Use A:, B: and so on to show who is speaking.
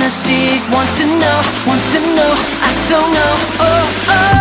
A: wanna see, want to know, I don't know. Oh, oh.